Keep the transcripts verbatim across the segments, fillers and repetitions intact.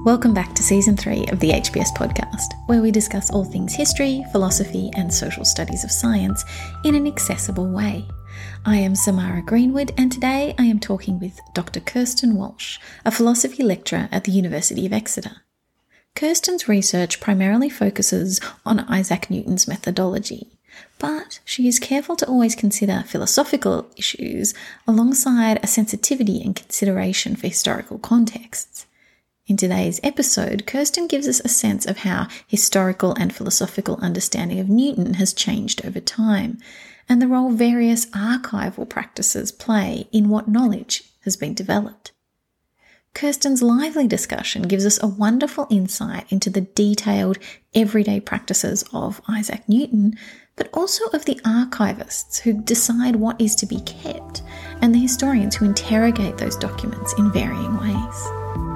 Welcome back to Season three of the H P S podcast, where we discuss all things history, philosophy and social studies of science in an accessible way. I am Samara Greenwood, and today I am talking with Doctor Kirsten Walsh, a philosophy lecturer at the University of Exeter. Kirsten's research primarily focuses on Isaac Newton's methodology, but she is careful to always consider philosophical issues alongside a sensitivity and consideration for historical contexts. In today's episode, Kirsten gives us a sense of how historical and philosophical understanding of Newton has changed over time, and the role various archival practices play in what knowledge has been developed. Kirsten's lively discussion gives us a wonderful insight into the detailed, everyday practices of Isaac Newton, but also of the archivists who decide what is to be kept, and the historians who interrogate those documents in varying ways.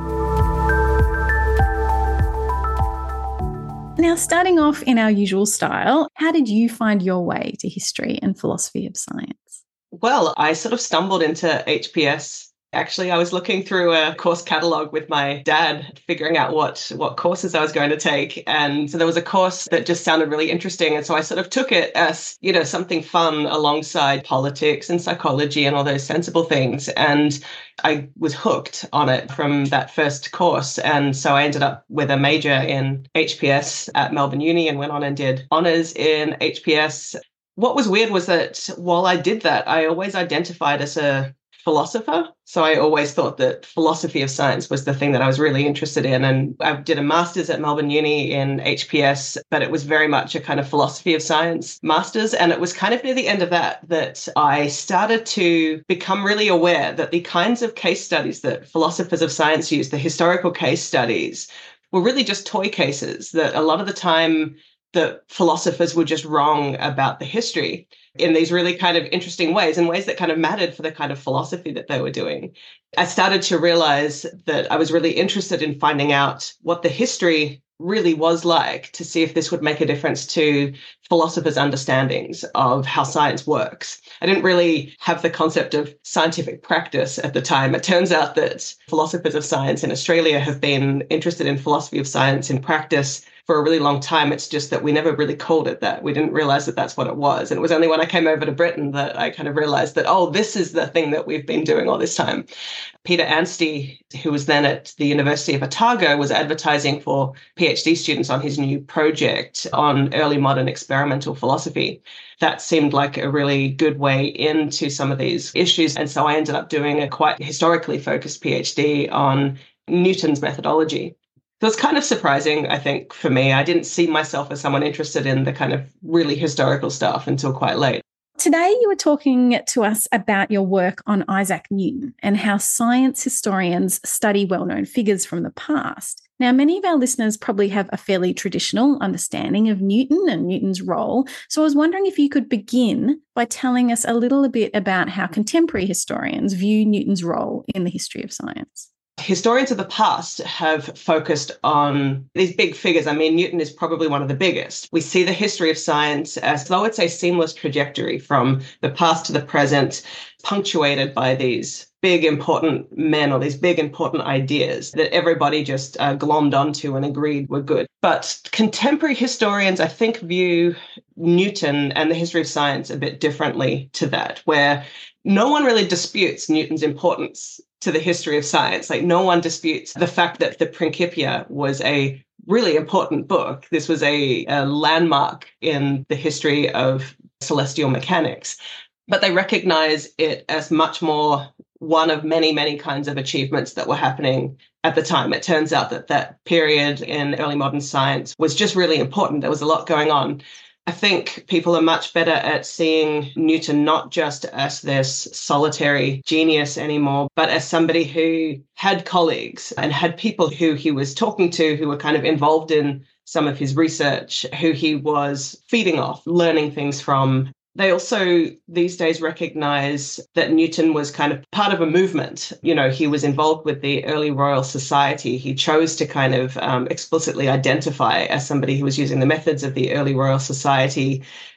Now, starting off in our usual style, how did you find your way to history and philosophy of science? Well, I sort of stumbled into H P S. Actually, I was looking through a course catalogue with my dad, figuring out what, what courses I was going to take. And so there was a course that just sounded really interesting. And so I sort of took it as, you know, something fun alongside politics and psychology and all those sensible things. And I was hooked on it from that first course. And so I ended up with a major in H P S at Melbourne Uni and went on and did honours in H P S. What was weird was that while I did that, I always identified as a philosopher. So I always thought that philosophy of science was the thing that I was really interested in. And I did a master's at Melbourne Uni in H P S, but it was very much a kind of philosophy of science master's. And it was kind of near the end of that that I started to become really aware that the kinds of case studies that philosophers of science use, the historical case studies, were really just toy cases, that a lot of the time the philosophers were just wrong about the history in these really kind of interesting ways, in ways that kind of mattered for the kind of philosophy that they were doing. I started to realize that I was really interested in finding out what the history really was like, to see if this would make a difference to philosophers' understandings of how science works. I didn't really have the concept of scientific practice at the time. It turns out that philosophers of science in Australia have been interested in philosophy of science in practice for a really long time. It's just that we never really called it that. We didn't realize that that's what it was. And it was only when I came over to Britain that I kind of realized that, oh, this is the thing that we've been doing all this time. Peter Anstey, who was then at the University of Otago, was advertising for PhD students on his new project on early modern experimental philosophy. That seemed like a really good way into some of these issues. And so I ended up doing a quite historically focused PhD on Newton's methodology. So it's kind of surprising, I think, for me. I didn't see myself as someone interested in the kind of really historical stuff until quite late. Today, you were talking to us about your work on Isaac Newton and how science historians study well-known figures from the past. Now, many of our listeners probably have a fairly traditional understanding of Newton and Newton's role. So I was wondering if you could begin by telling us a little bit about how contemporary historians view Newton's role in the history of science. Historians of the past have focused on these big figures. I mean, Newton is probably one of the biggest. We see the history of science as though it's a seamless trajectory from the past to the present, punctuated by these big, important men or these big, important ideas that everybody just uh, glommed onto and agreed were good. But contemporary historians, I think, view Newton and the history of science a bit differently to that, where no one really disputes Newton's importance to the history of science. Like, no one disputes the fact that the Principia was a really important book. This was a, a landmark in the history of celestial mechanics. But they recognize it as much more one of many, many kinds of achievements that were happening at the time. It turns out that that period in early modern science was just really important. There was a lot going on. I think people are much better at seeing Newton not just as this solitary genius anymore, but as somebody who had colleagues and had people who he was talking to who were kind of involved in some of his research, who he was feeding off, learning things from. They also these days recognize that Newton was kind of part of a movement. You know, he was involved with the early Royal Society. He chose to kind of um, explicitly identify as somebody who was using the methods of the early Royal Society.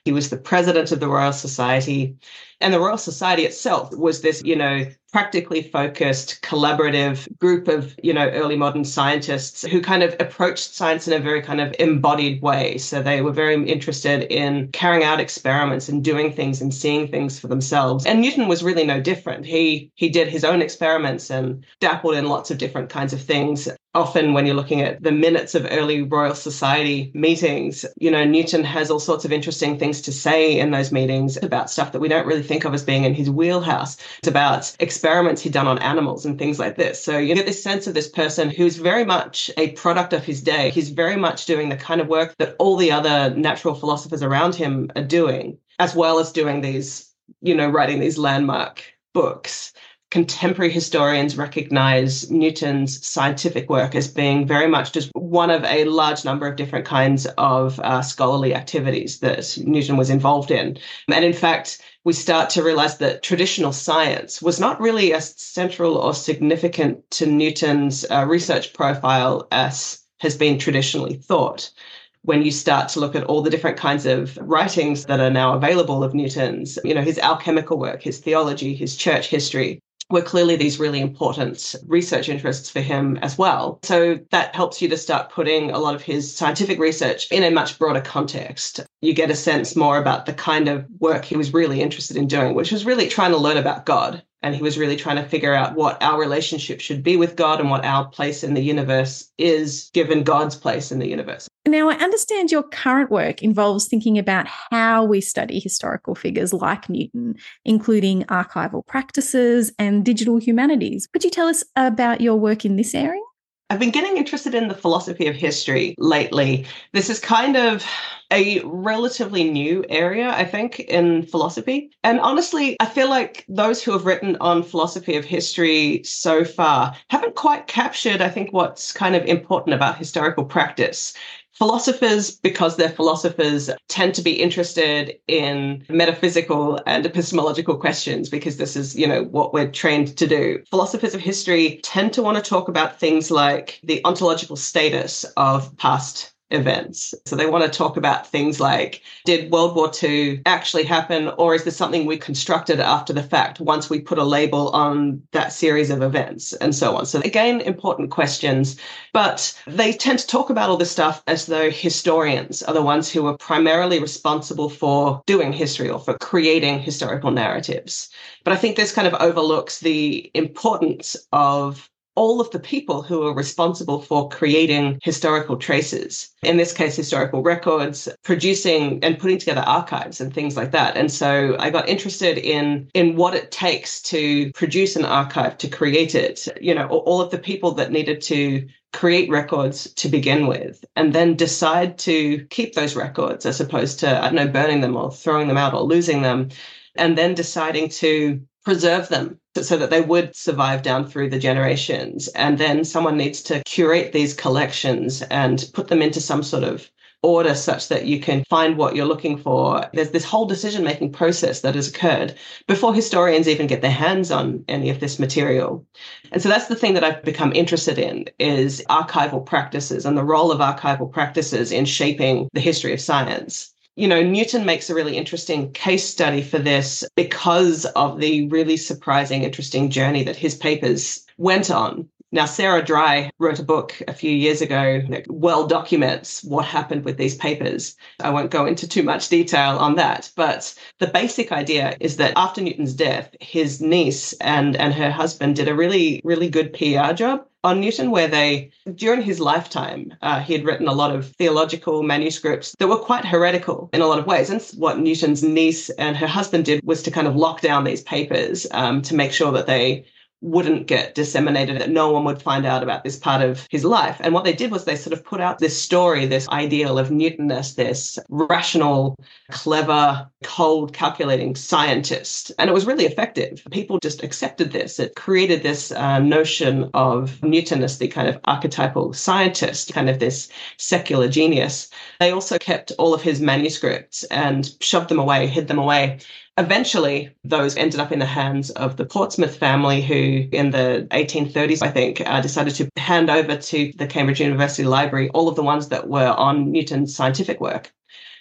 He was the president of the Royal Society. And the Royal Society itself was this, you know, practically focused, collaborative group of, you know, early modern scientists who kind of approached science in a very kind of embodied way. So they were very interested in carrying out experiments and doing things and seeing things for themselves. And Newton was really no different. He he did his own experiments and dabbled in lots of different kinds of things. Often when you're looking at the minutes of early Royal Society meetings, you know, Newton has all sorts of interesting things to say in those meetings about stuff that we don't really think of as being in his wheelhouse. It's about experiments he'd done on animals and things like this. So you get this sense of this person who's very much a product of his day. He's very much doing the kind of work that all the other natural philosophers around him are doing, as well as doing these, you know, writing these landmark books. Contemporary historians recognize Newton's scientific work as being very much just one of a large number of different kinds of uh, scholarly activities that Newton was involved in. And in fact, we start to realize that traditional science was not really as central or significant to Newton's uh, research profile as has been traditionally thought. When you start to look at all the different kinds of writings that are now available of Newton's, you know, his alchemical work, his theology, his church history, were clearly these really important research interests for him as well. So that helps you to start putting a lot of his scientific research in a much broader context. You get a sense more about the kind of work he was really interested in doing, which was really trying to learn about God. And he was really trying to figure out what our relationship should be with God and what our place in the universe is, given God's place in the universe. Now, I understand your current work involves thinking about how we study historical figures like Newton, including archival practices and digital humanities. Could you tell us about your work in this area? I've been getting interested in the philosophy of history lately. This is kind of a relatively new area, I think, in philosophy. And honestly, I feel like those who have written on philosophy of history so far haven't quite captured, I think, what's kind of important about historical practice. Philosophers, because they're philosophers, tend to be interested in metaphysical and epistemological questions because this is, you know, what we're trained to do. Philosophers of history tend to want to talk about things like the ontological status of past events. So they want to talk about things like, did World War Two actually happen, or is this something we constructed after the fact once we put a label on that series of events, and so on. So again, important questions, but they tend to talk about all this stuff as though historians are the ones who are primarily responsible for doing history or for creating historical narratives. But I think this kind of overlooks the importance of all of the people who are responsible for creating historical traces, in this case, historical records, producing and putting together archives and things like that. And so I got interested in, in what it takes to produce an archive, to create it, you know, all of the people that needed to create records to begin with, and then decide to keep those records as opposed to, I don't know, burning them or throwing them out or losing them, and then deciding to preserve them so that they would survive down through the generations. And then someone needs to curate these collections and put them into some sort of order such that you can find what you're looking for. There's this whole decision-making process that has occurred before historians even get their hands on any of this material. And so that's the thing that I've become interested in, is archival practices and the role of archival practices in shaping the history of science. You know, Newton makes a really interesting case study for this because of the really surprising, interesting journey that his papers went on. Now, Sarah Dry wrote a book a few years ago that well documents what happened with these papers. I won't go into too much detail on that, but the basic idea is that after Newton's death, his niece and, and her husband did a really, really good P R job on Newton, where they, during his lifetime, uh, he had written a lot of theological manuscripts that were quite heretical in a lot of ways. And what Newton's niece and her husband did was to kind of lock down these papers um, to make sure that they wouldn't get disseminated, that no one would find out about this part of his life. And what they did was they sort of put out this story, this ideal of Newton as this rational, clever, cold, calculating scientist. And it was really effective. People just accepted this. It created this uh, notion of Newton as the kind of archetypal scientist, kind of this secular genius. They also kept all of his manuscripts and shoved them away, hid them away. Eventually, those ended up in the hands of the Portsmouth family, who in the eighteen thirties, I think, uh, decided to hand over to the Cambridge University Library all of the ones that were on Newton's scientific work.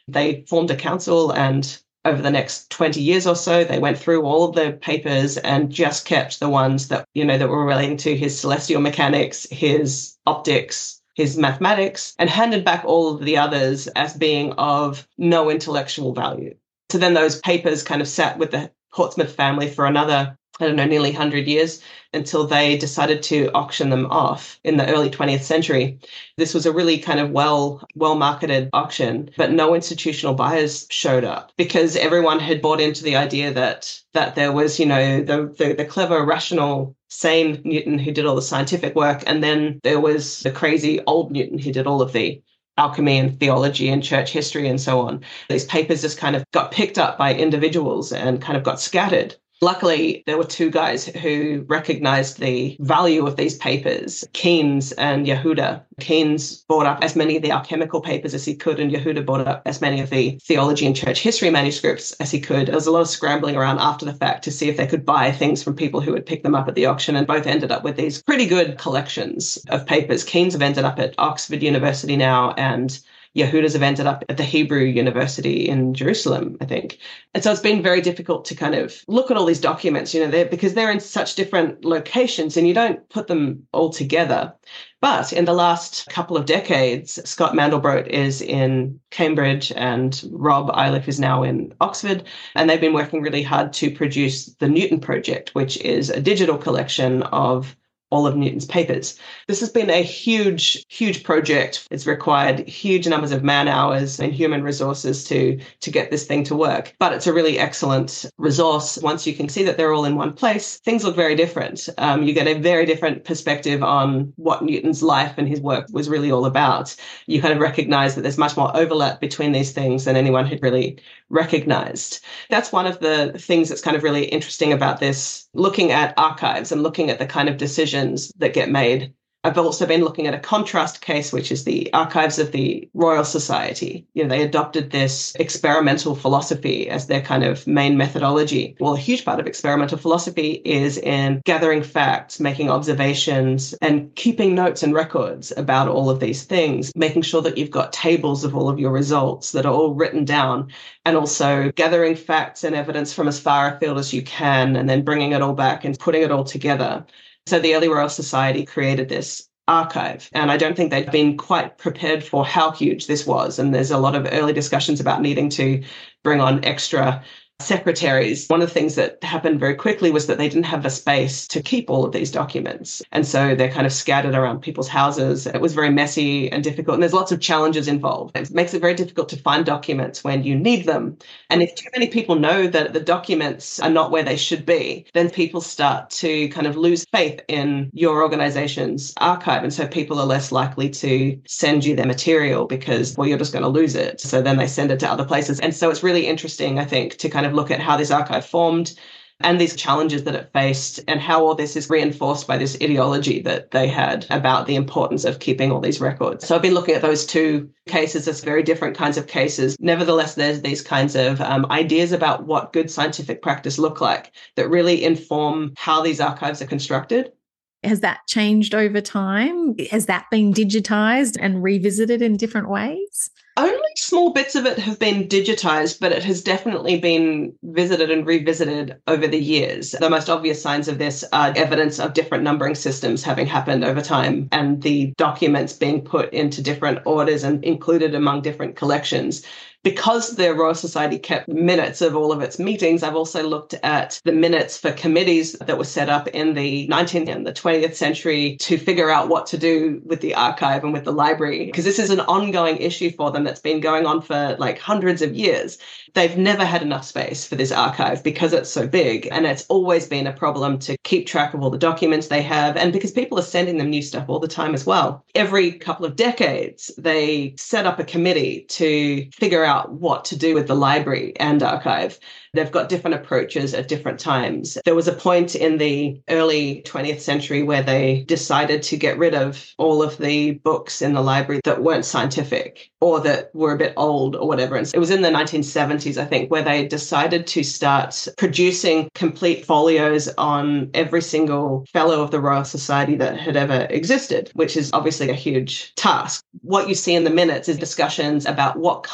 They formed a council, and over the next twenty years or so, they went through all of the papers and just kept the ones that, you know, that were relating to his celestial mechanics, his optics, his mathematics, and handed back all of the others as being of no intellectual value. So then those papers kind of sat with the Portsmouth family for another, I don't know, nearly one hundred years until they decided to auction them off in the early twentieth century. This was a really kind of well, well-marketed auction, but no institutional buyers showed up because everyone had bought into the idea that that there was, you know, the, the, the clever, rational, sane Newton who did all the scientific work, and then there was the crazy old Newton who did all of the alchemy and theology and church history and so on. These papers just kind of got picked up by individuals and kind of got scattered. Luckily, there were two guys who recognized the value of these papers, Keynes and Yehuda. Keynes bought up as many of the alchemical papers as he could, and Yehuda bought up as many of the theology and church history manuscripts as he could. There was a lot of scrambling around after the fact to see if they could buy things from people who would pick them up at the auction, and both ended up with these pretty good collections of papers. Keynes have ended up at Oxford University now, and Yehudas have ended up at the Hebrew University in Jerusalem, I think. And so it's been very difficult to kind of look at all these documents, you know, they're, because they're in such different locations and you don't put them all together. But in the last couple of decades, Scott Mandelbrot is in Cambridge and Rob Iliff is now in Oxford. And they've been working really hard to produce the Newton Project, which is a digital collection of all of Newton's papers. This has been a huge, huge project. It's required huge numbers of man hours and human resources to, to get this thing to work. But it's a really excellent resource. Once you can see that they're all in one place, things look very different. Um, you get a very different perspective on what Newton's life and his work was really all about. You kind of recognize that there's much more overlap between these things than anyone had really recognized. That's one of the things that's kind of really interesting about this, looking at archives and looking at the kind of decisions that get made. I've also been looking at a contrast case, which is the archives of the Royal Society. You know, they adopted this experimental philosophy as their kind of main methodology. Well, a huge part of experimental philosophy is in gathering facts, making observations, and keeping notes and records about all of these things, making sure that you've got tables of all of your results that are all written down, and also gathering facts and evidence from as far afield as you can, and then bringing it all back and putting it all together. So the early Royal Society created this archive, and I don't think they'd been quite prepared for how huge this was. And there's a lot of early discussions about needing to bring on extra secretaries. One of the things that happened very quickly was that they didn't have the space to keep all of these documents. And so they're kind of scattered around people's houses. It was very messy and difficult. And there's lots of challenges involved. It makes it very difficult to find documents when you need them. And if too many people know that the documents are not where they should be, then people start to kind of lose faith in your organization's archive. And so people are less likely to send you their material because, well, you're just going to lose it. So then they send it to other places. And so it's really interesting, I think, to kind of look at how this archive formed and these challenges that it faced and how all this is reinforced by this ideology that they had about the importance of keeping all these records. So I've been looking at those two cases as very different kinds of cases. Nevertheless, there's these kinds of um, ideas about what good scientific practice look like that really inform how these archives are constructed. Has that changed over time? Has that been digitized and revisited in different ways? Only small bits of it have been digitized, but it has definitely been visited and revisited over the years. The most obvious signs of this are evidence of different numbering systems having happened over time and the documents being put into different orders and included among different collections. Because the Royal Society kept minutes of all of its meetings, I've also looked at the minutes for committees that were set up in the nineteenth and the twentieth century to figure out what to do with the archive and with the library, because this is an ongoing issue for them that's been going on for like hundreds of years. They've never had enough space for this archive because it's so big, and it's always been a problem to keep track of all the documents they have, and because people are sending them new stuff all the time as well. Every couple of decades, they set up a committee to figure out what to do with the library and archive. They've got different approaches at different times. There was a point in the early twentieth century where they decided to get rid of all of the books in the library that weren't scientific or that were a bit old or whatever. And it was in the nineteen seventies, I think, where they decided to start producing complete folios on every single fellow of the Royal Society that had ever existed, which is obviously a huge task. What you see in the minutes is discussions about what kind of material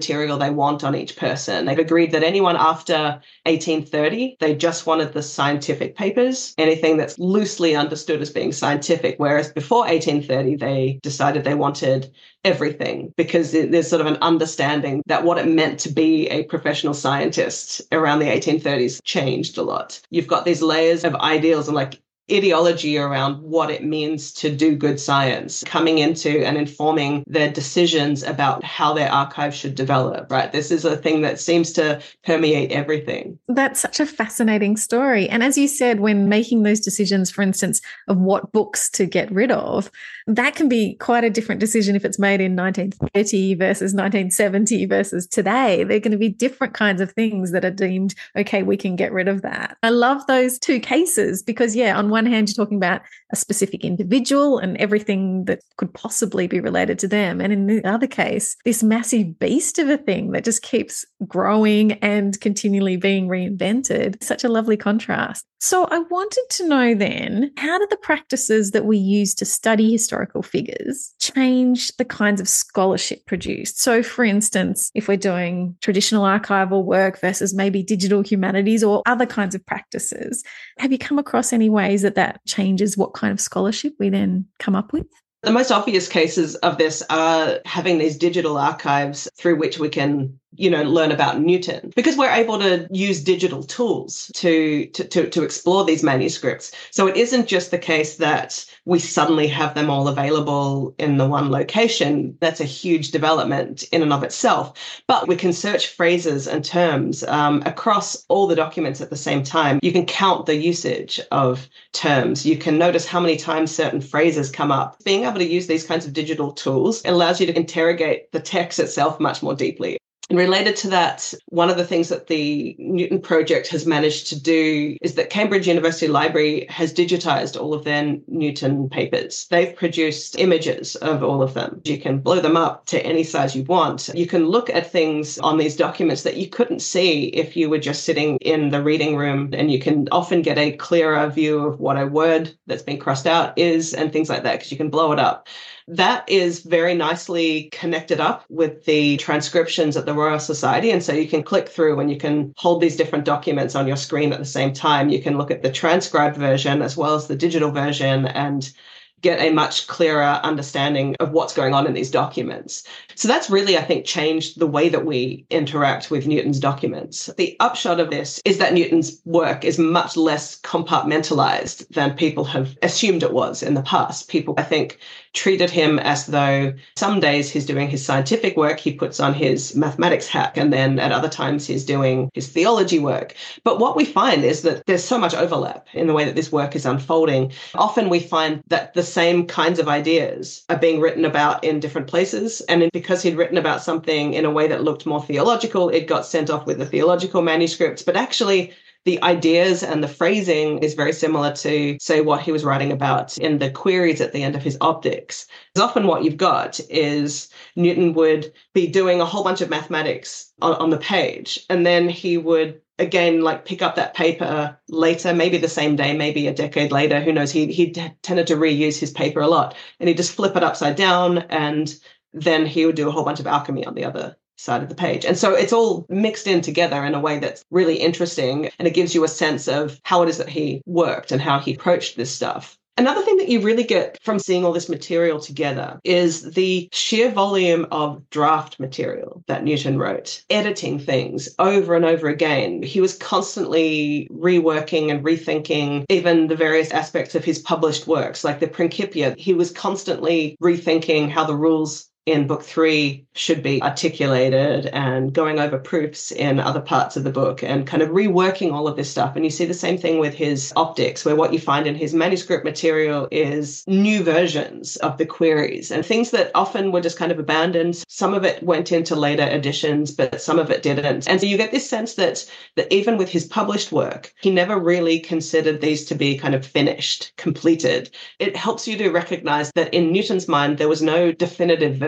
material they want on each person. They've agreed that anyone after eighteen thirty, they just wanted the scientific papers, anything that's loosely understood as being scientific, whereas before eighteen thirty, they decided they wanted everything, because there's sort of an understanding that what it meant to be a professional scientist around the eighteen thirties changed a lot. You've got these layers of ideals and like ideology around what it means to do good science coming into and informing their decisions about how their archive should develop, right? This is a thing that seems to permeate everything. That's such a fascinating story. And as you said, when making those decisions, for instance, of what books to get rid of, that can be quite a different decision if it's made in nineteen thirty versus nineteen seventy versus today. They're going to be different kinds of things that are deemed, okay, we can get rid of that. I love those two cases because, yeah, on one hand, you're talking about a specific individual and everything that could possibly be related to them. And in the other case, this massive beast of a thing that just keeps growing and continually being reinvented. Such a lovely contrast. So I wanted to know then, how do the practices that we use to study historical figures change the kinds of scholarship produced? So for instance, if we're doing traditional archival work versus maybe digital humanities or other kinds of practices, have you come across any ways that that changes what kind of scholarship we then come up with? The most obvious cases of this are having these digital archives through which we can, you know, learn about Newton, because we're able to use digital tools to, to, to, to explore these manuscripts. So it isn't just the case that we suddenly have them all available in the one location. That's a huge development in and of itself. But we can search phrases and terms um, across all the documents at the same time. You can count the usage of terms. You can notice how many times certain phrases come up. Being able to use these kinds of digital tools allows you to interrogate the text itself much more deeply. And related to that, one of the things that the Newton Project has managed to do is that Cambridge University Library has digitized all of their Newton papers. They've produced images of all of them. You can blow them up to any size you want. You can look at things on these documents that you couldn't see if you were just sitting in the reading room, and you can often get a clearer view of what a word that's been crossed out is and things like that, because you can blow it up. That is very nicely connected up with the transcriptions at the Royal Society. And so you can click through and you can hold these different documents on your screen at the same time. You can look at the transcribed version as well as the digital version and get a much clearer understanding of what's going on in these documents. So that's really, I think, changed the way that we interact with Newton's documents. The upshot of this is that Newton's work is much less compartmentalized than people have assumed it was in the past. People, I think, treated him as though some days he's doing his scientific work, he puts on his mathematics hat, and then at other times he's doing his theology work. But what we find is that there's so much overlap in the way that this work is unfolding. Often we find that the same kinds of ideas are being written about in different places. And because he'd written about something in a way that looked more theological, it got sent off with the theological manuscripts. But actually, the ideas and the phrasing is very similar to, say, what he was writing about in the queries at the end of his Optics. Often what you've got is Newton would be doing a whole bunch of mathematics on, on the page, and then he would again, like pick up that paper later, maybe the same day, maybe a decade later, who knows, he he tended to reuse his paper a lot, and he'd just flip it upside down, and then he would do a whole bunch of alchemy on the other side of the page. And so it's all mixed in together in a way that's really interesting, and it gives you a sense of how it is that he worked and how he approached this stuff. Another thing that you really get from seeing all this material together is the sheer volume of draft material that Newton wrote, editing things over and over again. He was constantly reworking and rethinking even the various aspects of his published works, like the Principia. He was constantly rethinking how the rules in book three should be articulated and going over proofs in other parts of the book and kind of reworking all of this stuff. And you see the same thing with his Optics, where what you find in his manuscript material is new versions of the queries and things that often were just kind of abandoned. Some of it went into later editions, but some of it didn't. And so you get this sense that, that even with his published work, he never really considered these to be kind of finished, completed. It helps you to recognize that in Newton's mind, there was no definitive version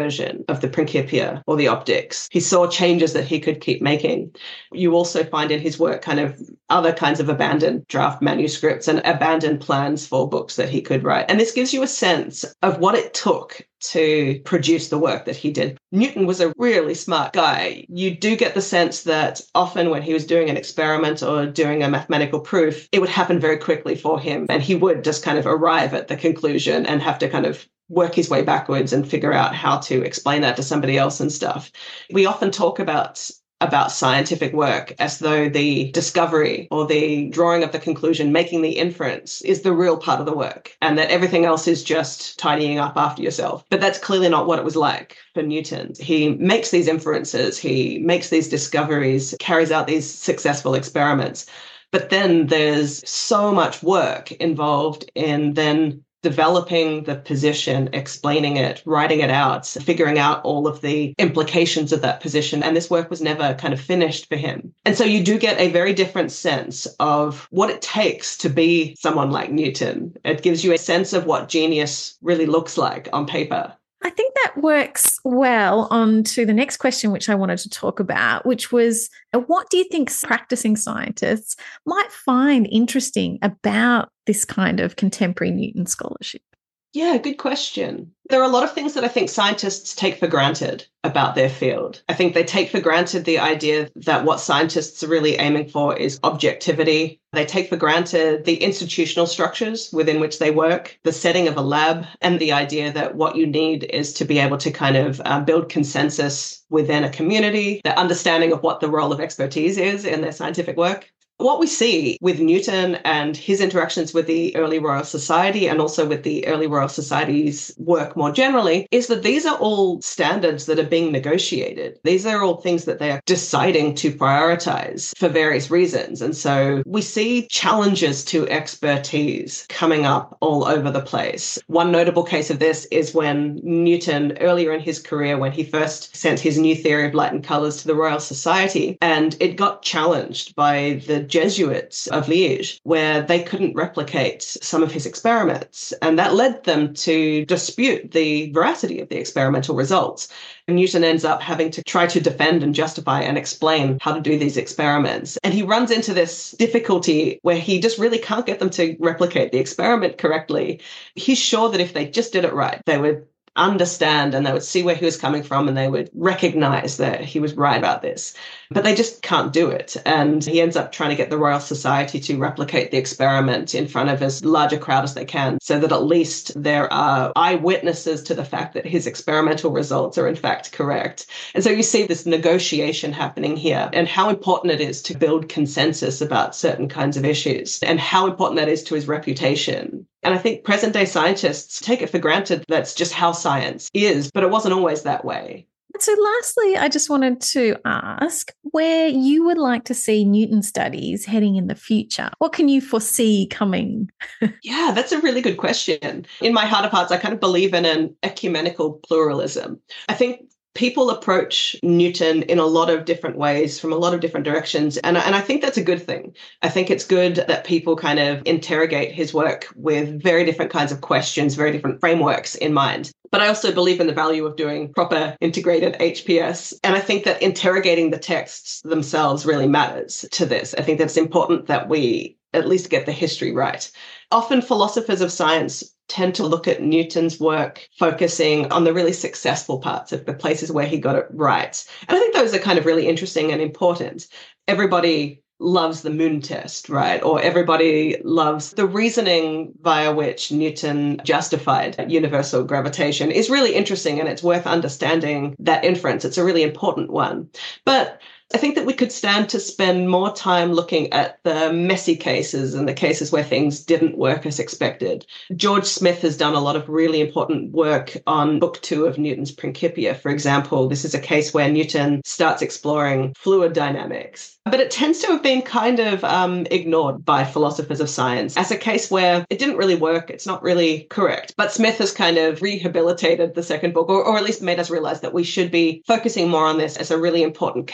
version of the Principia or the Optics. He saw changes that he could keep making. You also find in his work kind of other kinds of abandoned draft manuscripts and abandoned plans for books that he could write. And this gives you a sense of what it took to produce the work that he did. Newton was a really smart guy. You do get the sense that often when he was doing an experiment or doing a mathematical proof, it would happen very quickly for him. And he would just kind of arrive at the conclusion and have to kind of work his way backwards and figure out how to explain that to somebody else and stuff. We often talk about about scientific work as though the discovery or the drawing of the conclusion, making the inference, is the real part of the work, and that everything else is just tidying up after yourself. But that's clearly not what it was like for Newton. He makes these inferences, he makes these discoveries, carries out these successful experiments. But then there's so much work involved in then developing the position, explaining it, writing it out, figuring out all of the implications of that position. And this work was never kind of finished for him. And so you do get a very different sense of what it takes to be someone like Newton. It gives you a sense of what genius really looks like on paper. I think that works well on to the next question, which I wanted to talk about, which was, what do you think practicing scientists might find interesting about this kind of contemporary Newton scholarship? Yeah, good question. There are a lot of things that I think scientists take for granted about their field. I think they take for granted the idea that what scientists are really aiming for is objectivity. They take for granted the institutional structures within which they work, the setting of a lab, and the idea that what you need is to be able to kind of uh, build consensus within a community, the understanding of what the role of expertise is in their scientific work. What we see with Newton and his interactions with the early Royal Society and also with the early Royal Society's work more generally is that these are all standards that are being negotiated. These are all things that they are deciding to prioritize for various reasons. And so we see challenges to expertise coming up all over the place. One notable case of this is when Newton, earlier in his career, when he first sent his new theory of light and colours to the Royal Society, and it got challenged by the Jesuits of Liège, where they couldn't replicate some of his experiments. And that led them to dispute the veracity of the experimental results. And Newton ends up having to try to defend and justify and explain how to do these experiments. And he runs into this difficulty where he just really can't get them to replicate the experiment correctly. He's sure that if they just did it right, they would understand and they would see where he was coming from and they would recognize that he was right about this. But they just can't do it. And he ends up trying to get the Royal Society to replicate the experiment in front of as large a crowd as they can, so that at least there are eyewitnesses to the fact that his experimental results are in fact correct. And so you see this negotiation happening here and how important it is to build consensus about certain kinds of issues and how important that is to his reputation. And I think present day scientists take it for granted that's just how science is, but it wasn't always that way. So lastly, I just wanted to ask where you would like to see Newton studies heading in the future. What can you foresee coming? Yeah, that's a really good question. In my heart of hearts, I kind of believe in an ecumenical pluralism. I think people approach Newton in a lot of different ways from a lot of different directions. And, and I think that's a good thing. I think it's good that people kind of interrogate his work with very different kinds of questions, very different frameworks in mind. But I also believe in the value of doing proper integrated H P S. And I think that interrogating the texts themselves really matters to this. I think that it's important that we at least get the history right. Often philosophers of science tend to look at Newton's work focusing on the really successful parts of the places where he got it right. And I think those are kind of really interesting and important. Everybody loves the moon test, right? Or everybody loves the reasoning via which Newton justified universal gravitation is really interesting, and it's worth understanding that inference. It's a really important one. But I think that we could stand to spend more time looking at the messy cases and the cases where things didn't work as expected. George Smith has done a lot of really important work on book two of Newton's Principia. For example, this is a case where Newton starts exploring fluid dynamics. But it tends to have been kind of um, ignored by philosophers of science as a case where it didn't really work. It's not really correct. But Smith has kind of rehabilitated the second book, or, or at least made us realize that we should be focusing more on this as a really important case where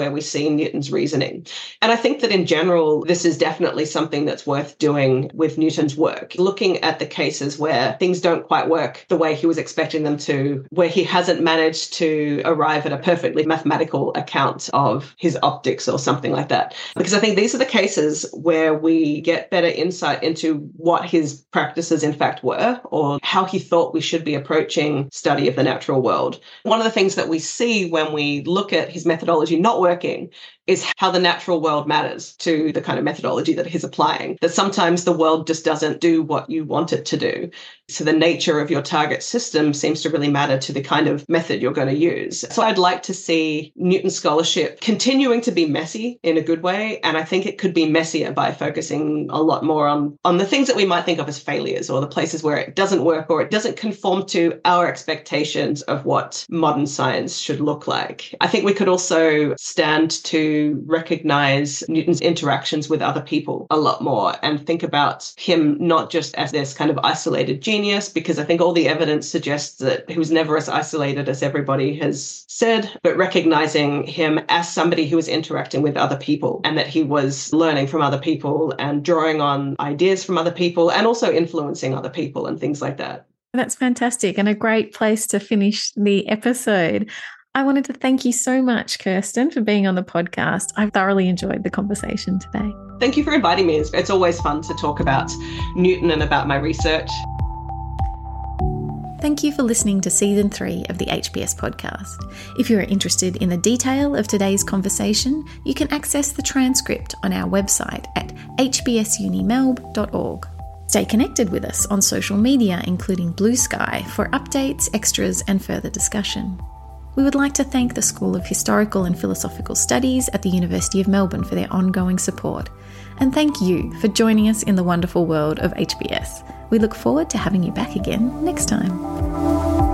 where we see Newton's reasoning. And I think that in general, this is definitely something that's worth doing with Newton's work, looking at the cases where things don't quite work the way he was expecting them to, where he hasn't managed to arrive at a perfectly mathematical account of his optics or something like that. Because I think these are the cases where we get better insight into what his practices in fact were, or how he thought we should be approaching study of the natural world. One of the things that we see when we look at his methodology not working is how the natural world matters to the kind of methodology that he's applying. That sometimes the world just doesn't do what you want it to do. So the nature of your target system seems to really matter to the kind of method you're going to use. So I'd like to see Newton scholarship continuing to be messy in a good way. And I think it could be messier by focusing a lot more on, on the things that we might think of as failures, or the places where it doesn't work or it doesn't conform to our expectations of what modern science should look like. I think we could also stand to recognize Newton's interactions with other people a lot more and think about him not just as this kind of isolated genius, because I think all the evidence suggests that he was never as isolated as everybody has said, but recognizing him as somebody who was interacting with other people and that he was learning from other people and drawing on ideas from other people and also influencing other people and things like that. That's fantastic and a great place to finish the episode. I wanted to thank you so much, Kirsten, for being on the podcast. I've thoroughly enjoyed the conversation today. Thank you for inviting me. It's, it's always fun to talk about Newton and about my research. Thank you for listening to Season three of the H B S podcast. If you're interested in the detail of today's conversation, you can access the transcript on our website at h b s uni melb dot org. Stay connected with us on social media, including Blue Sky, for updates, extras, and further discussion. We would like to thank the School of Historical and Philosophical Studies at the University of Melbourne for their ongoing support. And thank you for joining us in the wonderful world of H B S. We look forward to having you back again next time.